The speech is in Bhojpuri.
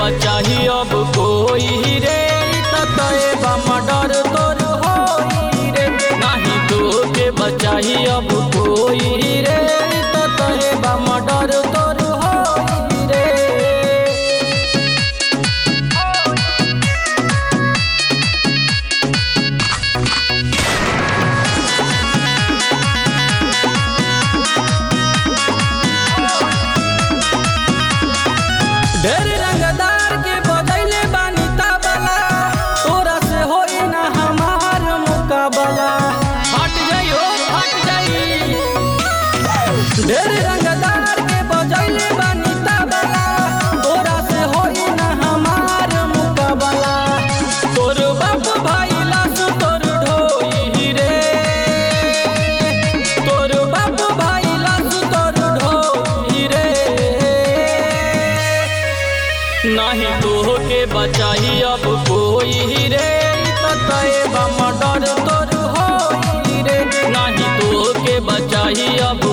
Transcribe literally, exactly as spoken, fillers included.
बचाही अब कोई रे ततए मर्डर तोर होई रे। नहीं तोके बचाही अब कोई रे ततए मर्डर तोर होई रे। ढेर रंगदार के बजैले बानी ताबला, तोरा से होई ना हमार मुकाबला। हट जाइयो हट जाई। ढेर रंगदार के बजैले बानी ताबला, तोरा से होई ना हमार मुकाबला। तोर बाप भाई लाश तोर ढोई रे, तोर बाप भाई लाश तोर ढोई रे। नहीं तोहके बचाही अब कोई रे ततए मर्डर तोर होई रे। नहीं तोहके बचाही अब